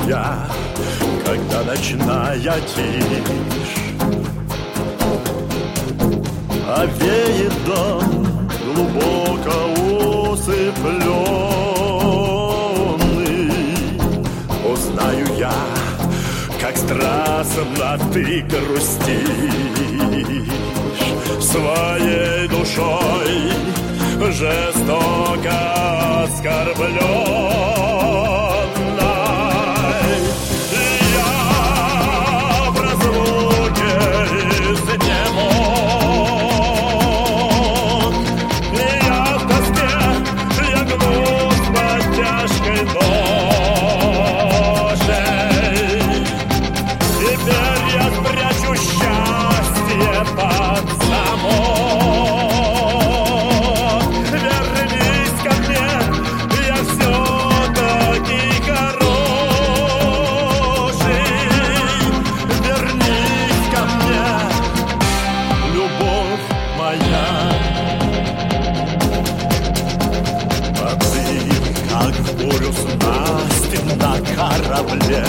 я, когда ночная тишь овеет дом глубоко усыпленный. Узнаю я, как страстно ты грустишь своей душой, жестоко оскорбленной. Я в разлуке изнемог, я в тоске, я гнусь под тяжкой ношей. Теперь я спрячу счастье под замок. Вернись ко мне, я все-таки хороший. Вернись ко мне, любовь моя. А ты, как в бурю снасти на корабле,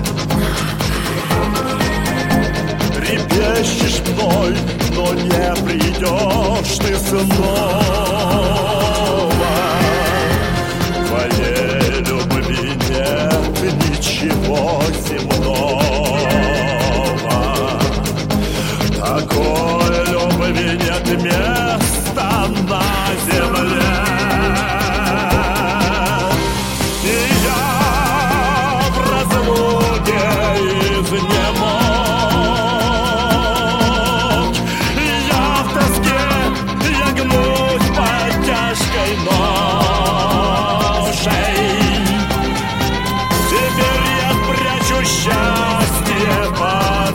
трепещешь мной, но не придешь ты снова. Твоей любви нет ничего земного. Такой любви нет места на земле. И я в разлуке изнемог, я в тоске, я гнусь под тяжкой ношей. Теперь я прячу счастье под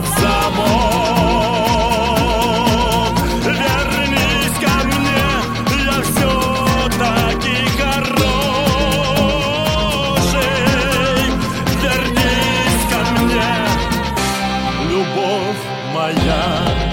замок. Вернись ко мне, я все-таки хороший. Вернись ко мне, любовь моя.